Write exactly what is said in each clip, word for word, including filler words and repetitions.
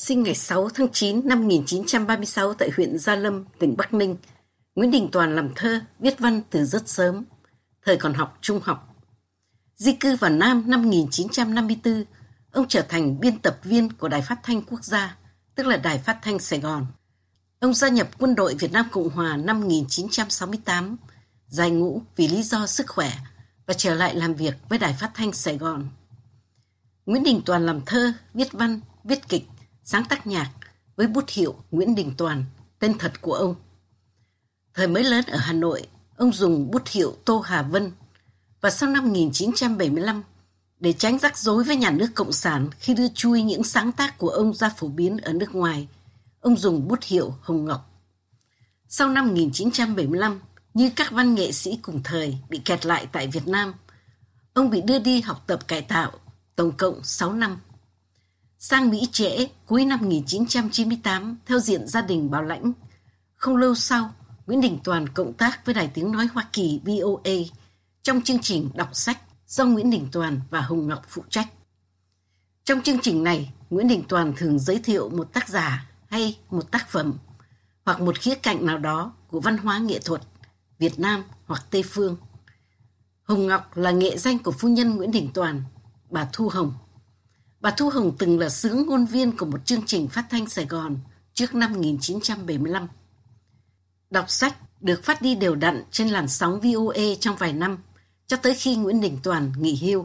Sinh ngày sáu tháng chín năm một nghìn chín trăm ba mươi sáu tại huyện Gia Lâm, tỉnh Bắc Ninh, Nguyễn Đình Toàn làm thơ, viết văn từ rất sớm, thời còn học trung học. Di cư vào Nam năm một nghìn chín trăm năm mươi tư, ông trở thành biên tập viên của Đài Phát thanh Quốc gia, tức là Đài Phát thanh Sài Gòn. Ông gia nhập Quân đội Việt Nam Cộng hòa năm một nghìn chín trăm sáu mươi tám, giải ngũ vì lý do sức khỏe và trở lại làm việc với Đài Phát thanh Sài Gòn. Nguyễn Đình Toàn làm thơ, viết văn, viết kịch, sáng tác nhạc với bút hiệu Nguyễn Đình Toàn, tên thật của ông. Thời mới lớn ở Hà Nội, ông dùng bút hiệu Tô Hà Vân, và sau năm một nghìn chín trăm bảy mươi lăm, để tránh rắc rối với nhà nước Cộng sản khi đưa chui những sáng tác của ông ra phổ biến ở nước ngoài, ông dùng bút hiệu Hồng Ngọc. Sau năm một nghìn chín trăm bảy mươi lăm, như các văn nghệ sĩ cùng thời bị kẹt lại tại Việt Nam, ông bị đưa đi học tập cải tạo, tổng cộng sáu năm. Sang Mỹ trễ cuối năm một nghìn chín trăm chín mươi tám theo diện gia đình bảo lãnh. Không lâu sau, Nguyễn Đình Toàn cộng tác với Đài Tiếng Nói Hoa Kỳ V O A trong chương trình đọc sách do Nguyễn Đình Toàn và Hồng Ngọc phụ trách. Trong chương trình này, Nguyễn Đình Toàn thường giới thiệu một tác giả hay một tác phẩm hoặc một khía cạnh nào đó của văn hóa nghệ thuật Việt Nam hoặc Tây Phương. Hồng Ngọc là nghệ danh của phu nhân Nguyễn Đình Toàn, bà Thu Hồng. Bà Thu Hồng từng là xướng ngôn viên của một chương trình phát thanh Sài Gòn trước năm một nghìn chín trăm bảy mươi lăm. Đọc sách được phát đi đều đặn trên làn sóng V O A trong vài năm, cho tới khi Nguyễn Đình Toàn nghỉ hưu.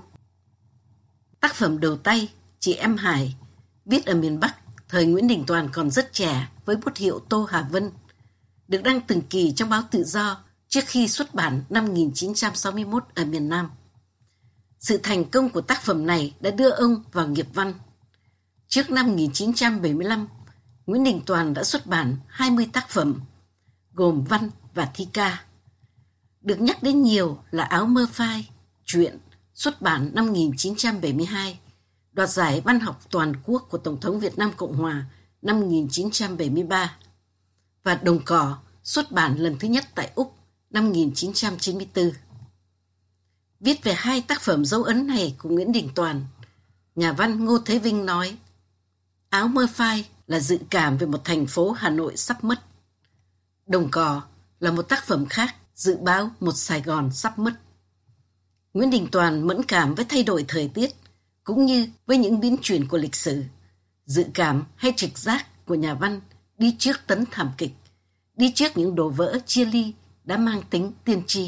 Tác phẩm đầu tay, Chị Em Hải, viết ở miền Bắc, thời Nguyễn Đình Toàn còn rất trẻ với bút hiệu Tô Hà Vân, được đăng từng kỳ trong báo Tự Do trước khi xuất bản năm một nghìn chín trăm sáu mươi mốt ở miền Nam. Sự thành công của tác phẩm này đã đưa ông vào nghiệp văn. Trước năm một nghìn chín trăm bảy mươi lăm, Nguyễn Đình Toàn đã xuất bản hai mươi tác phẩm, gồm văn và thi ca. Được nhắc đến nhiều là Áo Mơ Phai, truyện, xuất bản năm một nghìn chín trăm bảy mươi hai, đoạt giải văn học toàn quốc của Tổng thống Việt Nam Cộng hòa năm một nghìn chín trăm bảy mươi ba, và Đồng Cỏ, xuất bản lần thứ nhất tại Úc năm một nghìn chín trăm chín mươi tư. Viết về hai tác phẩm dấu ấn này của Nguyễn Đình Toàn, nhà văn Ngô Thế Vinh nói: Áo Mơ Phai là dự cảm về một thành phố Hà Nội sắp mất. Đồng Cỏ là một tác phẩm khác, dự báo một Sài Gòn sắp mất. Nguyễn Đình Toàn mẫn cảm với thay đổi thời tiết, cũng như với những biến chuyển của lịch sử. Dự cảm hay trực giác của nhà văn đi trước tấn thảm kịch, đi trước những đổ vỡ chia ly đã mang tính tiên tri.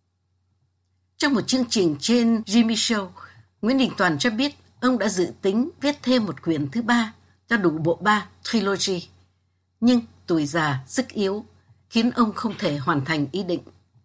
Trong một chương trình trên Jimmy Show, Nguyễn Đình Toàn cho biết ông đã dự tính viết thêm một quyển thứ ba cho đủ bộ ba trilogy. Nhưng tuổi già, sức yếu khiến ông không thể hoàn thành ý định.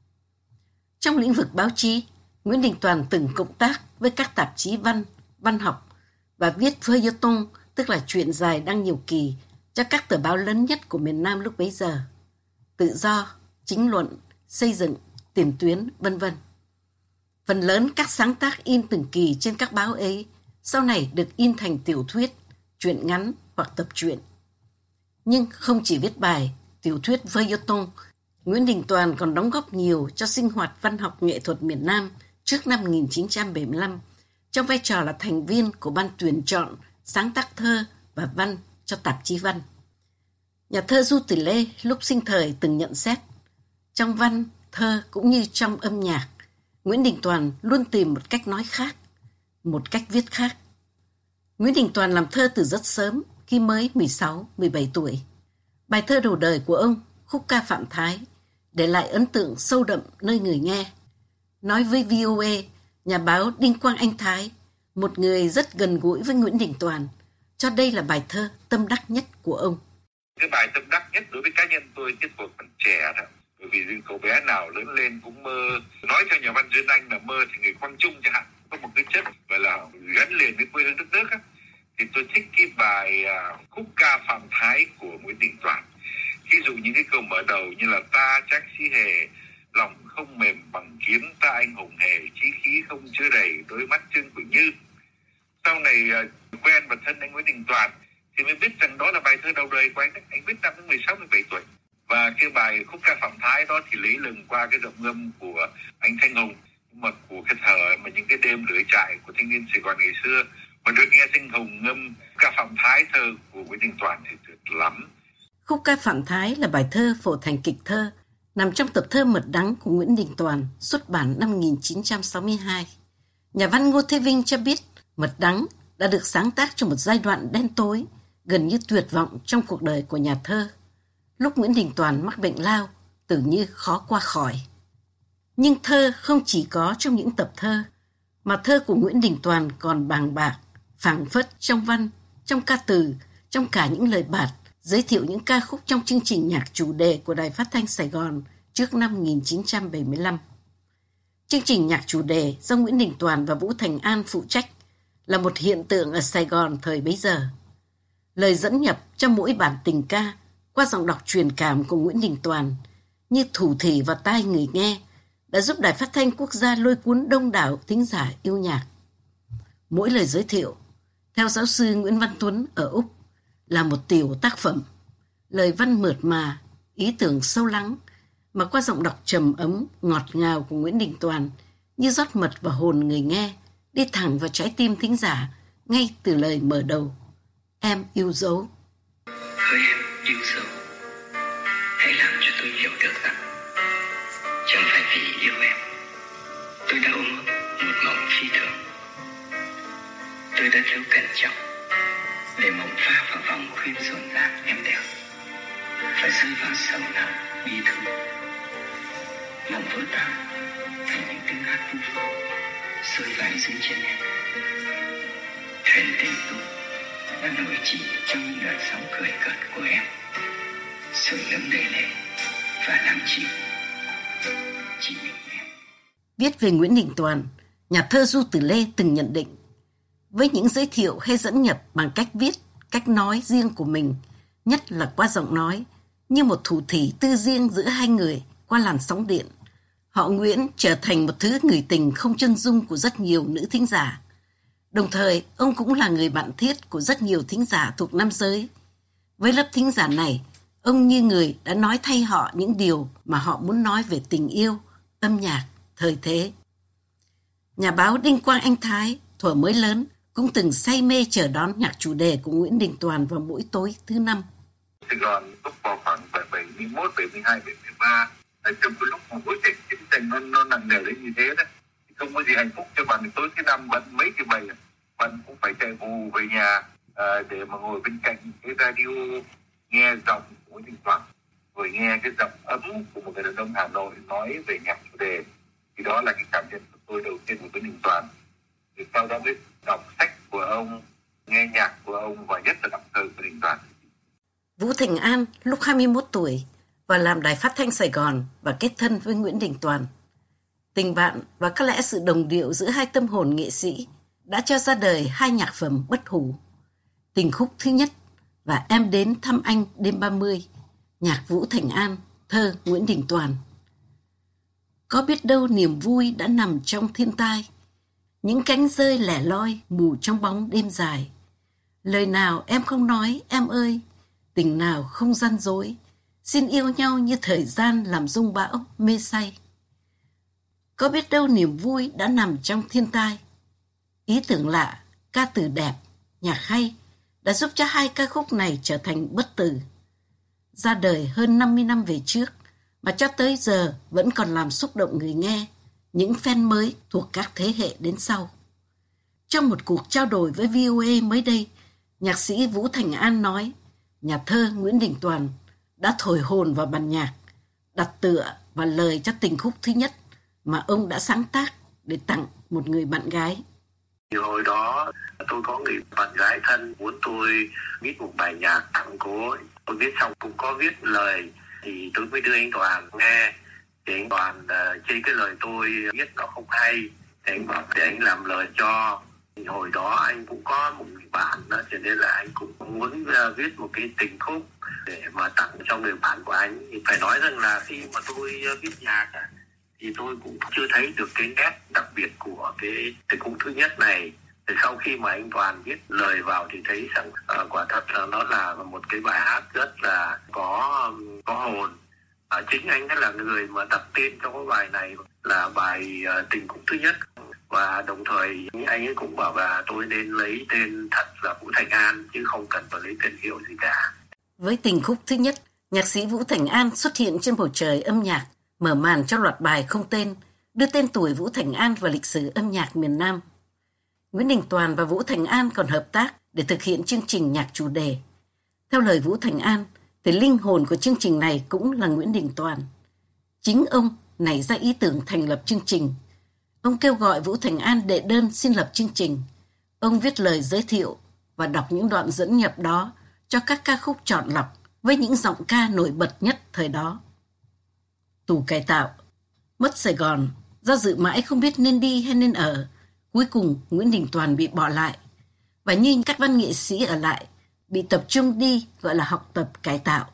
Trong lĩnh vực báo chí, Nguyễn Đình Toàn từng cộng tác với các tạp chí văn, văn học và viết feuilleton, tức là truyện dài đăng nhiều kỳ, cho các tờ báo lớn nhất của miền Nam lúc bấy giờ: Tự Do, Chính luận, Xây dựng, Tiền tuyến, vân vân. Phần lớn các sáng tác in từng kỳ trên các báo ấy sau này được in thành tiểu thuyết, truyện ngắn hoặc tập truyện. Nhưng không chỉ viết bài, tiểu thuyết feuilleton, Nguyễn Đình Toàn còn đóng góp nhiều cho sinh hoạt văn học nghệ thuật miền Nam trước năm một nghìn chín trăm bảy mươi lăm, trong vai trò là thành viên của ban tuyển chọn sáng tác thơ và văn cho tạp chí văn. Nhà thơ Du Tử Lê lúc sinh thời từng nhận xét: trong văn, thơ cũng như trong âm nhạc, Nguyễn Đình Toàn luôn tìm một cách nói khác, một cách viết khác. Nguyễn Đình Toàn làm thơ từ rất sớm, khi mới mười sáu, mười bảy tuổi. Bài thơ đầu đời của ông, Khúc ca Phạm Thái, để lại ấn tượng sâu đậm nơi người nghe. Nói với V O A, nhà báo Đinh Quang Anh Thái, một người rất gần gũi với Nguyễn Đình Toàn, cho đây là bài thơ tâm đắc nhất của ông. Cái bài tâm đắc nhất đối với cá nhân tôi cái cuộc còn trẻ thôi. Bởi vì những cậu bé nào lớn lên cũng mơ, nói cho nhà văn Duyên Anh là mơ thì người Quang Trung chẳng hạn, có một cái chất gọi là gắn liền với quê hương đất nước á. Thì tôi thích cái bài uh, Khúc ca Phạm Thái của Nguyễn Đình Toàn. Ví dụ những cái câu mở đầu như là ta chắc sĩ hề, lòng không mềm bằng kiếm, ta anh hùng hề, chí khí không chứa đầy, đôi mắt Trương Quỳnh Như. Sau này uh, quen và thân anh Nguyễn Đình Toàn thì mới biết rằng đó là bài thơ đầu đời của anh. Anh viết năm mười sáu, mười bảy tuổi. Và cái bài Khúc ca Phạm Thái đó thì lấy lừng qua cái giọng ngâm của anh Thanh Hùng, mà của cái thở mà những cái đêm lửa trại của thanh niên Sài Gòn ngày xưa, Mà được nghe Sinh Hùng ngâm ca Phạm Thái thơ của Nguyễn Đình Toàn thì tuyệt lắm. Khúc ca Phạm Thái là bài thơ phổ thành kịch thơ, nằm trong tập thơ Mật Đắng của Nguyễn Đình Toàn, xuất bản năm một nghìn chín trăm sáu mươi hai. Nhà văn Ngô Thế Vinh cho biết Mật Đắng đã được sáng tác trong một giai đoạn đen tối, gần như tuyệt vọng trong cuộc đời của nhà thơ. Lúc Nguyễn Đình Toàn mắc bệnh lao, tưởng như khó qua khỏi. Nhưng thơ không chỉ có trong những tập thơ, mà thơ của Nguyễn Đình Toàn còn bàng bạc, phảng phất trong văn, trong ca từ, trong cả những lời bạt, giới thiệu những ca khúc trong chương trình nhạc chủ đề của Đài Phát thanh Sài Gòn trước năm một nghìn chín trăm bảy mươi lăm. Chương trình nhạc chủ đề do Nguyễn Đình Toàn và Vũ Thành An phụ trách là một hiện tượng ở Sài Gòn thời bấy giờ. Lời dẫn nhập cho mỗi bản tình ca qua giọng đọc truyền cảm của Nguyễn Đình Toàn như thủ thỉ vào tai người nghe đã giúp Đài Phát thanh Quốc gia lôi cuốn đông đảo thính giả yêu nhạc. Mỗi lời giới thiệu, theo giáo sư Nguyễn Văn Tuấn ở Úc, là một tiểu tác phẩm. Lời văn mượt mà, ý tưởng sâu lắng, mà qua giọng đọc trầm ấm, ngọt ngào của Nguyễn Đình Toàn như rót mật vào hồn người nghe, đi thẳng vào trái tim thính giả ngay từ lời mở đầu. Em yêu dấu. Hỡi em yêu dấu, hãy làm cho tôi hiểu được rằng chẳng phải vì yêu em tôi đã ôm ấp một mộng phi thường. Tôi đã thiếu cẩn trọng để mộng pha vào vòng khuyên rộn ràng em đẹp và rơi vào sầu não bi thương. Mộng vỡ tan thành những tiếng hát vui vui rơi vãi dưới chân em. Thuyền tình tôi đã nổi chỉ trong những đợt sóng cười cợt của em, sưởi ấm đầy lệ và nắm chịu chỉ mình em. Viết về Nguyễn Đình Toàn, nhà thơ Du Tử Lê từng nhận định, với những giới thiệu hay dẫn nhập bằng cách viết, cách nói riêng của mình, nhất là qua giọng nói, như một thủ thỉ tư riêng giữa hai người qua làn sóng điện, họ Nguyễn trở thành một thứ người tình không chân dung của rất nhiều nữ thính giả. Đồng thời, ông cũng là người bạn thiết của rất nhiều thính giả thuộc nam giới. Với lớp thính giả này, ông như người đã nói thay họ những điều mà họ muốn nói về tình yêu, âm nhạc, thời thế. Nhà báo Đinh Quang Anh Thái, thuở mới lớn, cũng từng say mê chờ đón nhạc chủ đề của Nguyễn Đình Toàn vào mỗi tối thứ năm. Sài Gòn lúc vào khoảng bảy mươi mốt, bảy mươi hai, bảy mươi ba, trong cái lúc mà bối cảnh chiến tranh nó, nó nặng nề đến như thế đó, thì không có gì hạnh phúc cho bạn. Tối thứ năm bận mấy cái bầy, bạn cũng phải chạy vù về nhà à, để mà ngồi bên cạnh cái radio nghe giọng của Nguyễn Đình Toàn, rồi nghe cái giọng ấm của một người đàn ông Hà Nội nói về nhạc chủ đề. Thì đó là cái cảm nhận của tôi đầu tiên của Nguyễn Đình Toàn. Thì sau đó mới đọc sách của ông, nghe nhạc của ông và nhất là đọc thơ của Đình Toàn. Vũ Thành An lúc hai mươi mốt tuổi và làm Đài Phát thanh Sài Gòn và kết thân với Nguyễn Đình Toàn. Tình bạn và có lẽ sự đồng điệu giữa hai tâm hồn nghệ sĩ đã cho ra đời hai nhạc phẩm bất hủ. Tình khúc thứ nhất và Em đến thăm anh đêm ba mươi, nhạc Vũ Thành An, thơ Nguyễn Đình Toàn. Có biết đâu niềm vui đã nằm trong thiên tai, những cánh rơi lẻ loi mù trong bóng đêm dài. Lời nào em không nói em ơi, tình nào không gian dối, xin yêu nhau như thời gian làm rung bão mê say. Có biết đâu niềm vui đã nằm trong thiên tai. Ý tưởng lạ, ca từ đẹp, nhạc hay đã giúp cho hai ca khúc này trở thành bất tử. Ra đời hơn năm mươi năm về trước mà cho tới giờ vẫn còn làm xúc động người nghe, những fan mới thuộc các thế hệ đến sau. Trong một cuộc trao đổi với vê o a mới đây, nhạc sĩ Vũ Thành An nói, nhà thơ Nguyễn Đình Toàn đã thổi hồn vào bản nhạc, đặt tựa và lời cho tình khúc thứ nhất mà ông đã sáng tác để tặng một người bạn gái. Hồi đó tôi có người bạn gái thân muốn tôi viết một bài nhạc tặng cô ấy. Tôi viết xong cũng có viết lời thì tôi mới đưa anh Toàn nghe. Thì anh Toàn uh, trên cái lời tôi viết nó không hay, thì anh bảo để anh làm lời cho. Thì hồi đó anh cũng có một người bạn đó, cho nên là anh cũng muốn uh, viết một cái tình khúc để mà tặng cho người bạn của anh. Thì phải nói rằng là khi mà tôi uh, viết nhạc thì tôi cũng chưa thấy được cái nét đặc biệt của cái tình khúc thứ nhất này. Thì sau khi mà anh Toàn viết lời vào thì thấy rằng uh, quả thật là nó là một cái bài hát rất là có có hồn. Uh, chính anh ấy là người mà đặt tên cho cái bài này là bài uh, tình khúc thứ nhất, và đồng thời anh ấy cũng bảo là tôi nên lấy tên thật là Vũ Thành An chứ không cần phải lấy tên hiệu gì cả. Với tình khúc thứ nhất, nhạc sĩ Vũ Thành An xuất hiện trên bầu trời âm nhạc, mở màn cho loạt bài không tên, đưa tên tuổi Vũ Thành An vào lịch sử âm nhạc miền Nam. Nguyễn Đình Toàn và Vũ Thành An còn hợp tác để thực hiện chương trình nhạc chủ đề. Theo lời Vũ Thành An, thì linh hồn của chương trình này cũng là Nguyễn Đình Toàn. Chính ông nảy ra ý tưởng thành lập chương trình. Ông kêu gọi Vũ Thành An đệ đơn xin lập chương trình. Ông viết lời giới thiệu và đọc những đoạn dẫn nhập đó cho các ca khúc chọn lọc với những giọng ca nổi bật nhất thời đó. Tù cải tạo, Mất Sài Gòn, do dự mãi không biết nên đi hay nên ở, cuối cùng Nguyễn Đình Toàn bị bỏ lại. Và như các văn nghệ sĩ ở lại, bị tập trung đi gọi là học tập cải tạo.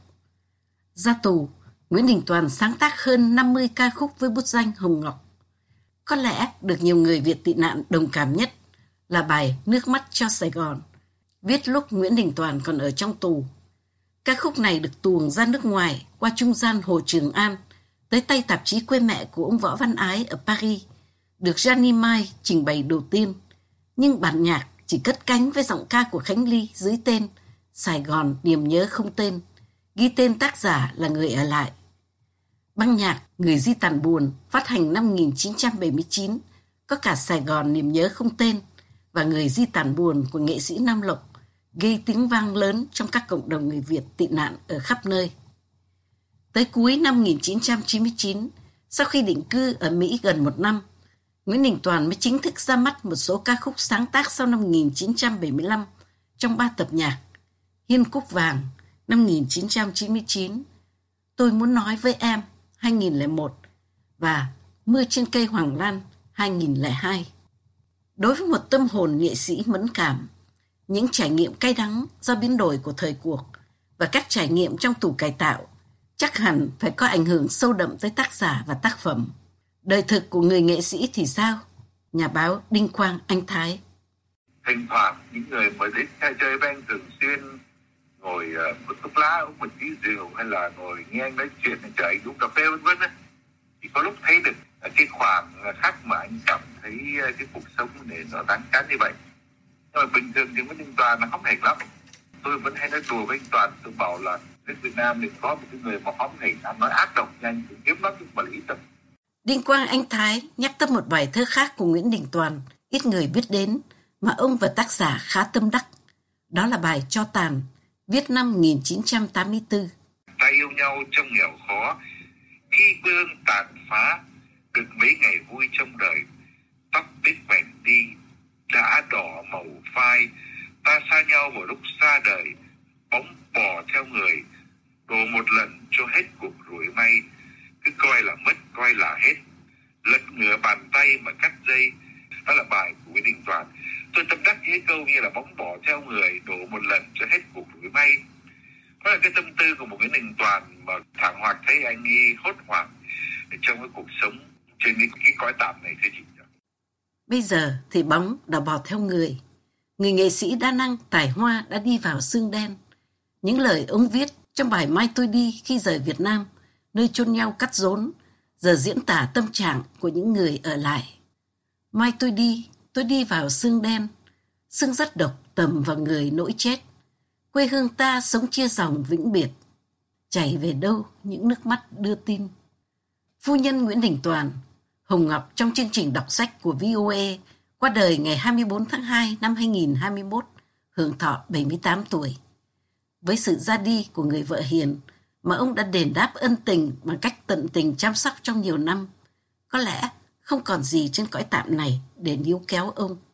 Ra tù, Nguyễn Đình Toàn sáng tác hơn năm mươi ca khúc với bút danh Hồng Ngọc. Có lẽ được nhiều người Việt tị nạn đồng cảm nhất là bài Nước mắt cho Sài Gòn, viết lúc Nguyễn Đình Toàn còn ở trong tù. Ca khúc này được tuồng ra nước ngoài qua trung gian Hồ Trường An, tới tay tạp chí Quê Mẹ của ông Võ Văn Ái ở Paris, được Gianni Mai trình bày đầu tiên. Nhưng bản nhạc chỉ cất cánh với giọng ca của Khánh Ly dưới tên Sài Gòn niềm nhớ không tên, ghi tên tác giả là Người ở lại. Băng nhạc Người di tản buồn phát hành năm một nghìn chín trăm bảy mươi chín, có cả Sài Gòn niềm nhớ không tên và Người di tản buồn của nghệ sĩ Nam Lộc, gây tiếng vang lớn trong các cộng đồng người Việt tị nạn ở khắp nơi. Tới cuối năm một nghìn chín trăm chín mươi chín, sau khi định cư ở Mỹ gần một năm, Nguyễn Đình Toàn mới chính thức ra mắt một số ca khúc sáng tác sau năm một nghìn chín trăm bảy mươi lăm trong ba tập nhạc: Hiên Cúc Vàng năm một nghìn chín trăm chín mươi chín, Tôi Muốn Nói Với Em hai nghìn lẻ một và Mưa Trên Cây Hoàng Lan hai nghìn lẻ hai. Đối với một tâm hồn nghệ sĩ mẫn cảm, những trải nghiệm cay đắng do biến đổi của thời cuộc và các trải nghiệm trong tù cải tạo chắc hẳn phải có ảnh hưởng sâu đậm tới tác giả và tác phẩm. Đời thực của người nghệ sĩ thì sao? Nhà báo Đinh Quang Anh Thái. Thỉnh thoảng những người mà đến chơi với anh thường xuyên ngồi uh, một thuốc lá, uống một tí rượu hay là ngồi nghe anh nói chuyện, chờ anh uống cà phê vân vân ấy, thì có lúc thấy được cái khoảng khắc mà anh cảm thấy cái cuộc sống để nó đáng chán như vậy. Nhưng mà bình thường thì Nguyễn Đình Toàn nó hóm hỉnh lắm. Tôi vẫn hay nói đùa với anh Toàn, tôi bảo là nước Việt Nam thì có một cái người mà hóm hỉnh, ăn nói ác độc nhanh, kiếm lắm nhưng mà lý tâm. Đinh Quang Anh Thái nhắc tới một bài thơ khác của Nguyễn Đình Toàn ít người biết đến mà ông và tác giả khá tâm đắc. Đó là bài Cho Tàn, viết năm một nghìn chín trăm tám mươi tư. Ta yêu nhau trong nghèo khó, khi quê hương tàn phá, được mấy ngày vui trong đời, tóc biết vành đi, đã đỏ màu phai, ta xa nhau một lúc xa đời, bóng bò theo người, đổ một lần cho hết cuộc rủi may, cứ coi là mất, coi là hết, lật ngửa bàn tay mà cắt dây. Đó là bài của Nguyễn Đình Toàn. Tôi tâm đắc những câu như là bóng bò theo người, đổ một lần cho hết cuộc rủi may. Đó là cái tâm tư của một Nguyễn Đình Toàn mà thẳng hoặc thấy anh ấy hốt hoảng trong cái cuộc sống trên cái, cái cõi tạm này thưa chị. Bây giờ thì bóng đã bò theo người. Người nghệ sĩ đa năng tài hoa đã đi vào xương đen. Những lời ông viết trong bài Mai Tôi Đi Khi Rời Việt Nam, nơi chôn nhau cắt rốn, giờ diễn tả tâm trạng của những người ở lại. Mai tôi đi, tôi đi vào xương đen, xương rất độc tầm vào người nỗi chết. Quê hương ta sống chia dòng vĩnh biệt, chảy về đâu những nước mắt đưa tin. Phu nhân Nguyễn Đình Toàn, Hồng Ngọc trong chương trình đọc sách của vê o a, qua đời ngày hai mươi tư tháng hai năm hai nghìn không trăm hai mươi mốt, hưởng thọ bảy mươi tám tuổi. Với sự ra đi của người vợ hiền mà ông đã đền đáp ân tình bằng cách tận tình chăm sóc trong nhiều năm, có lẽ không còn gì trên cõi tạm này để níu kéo ông.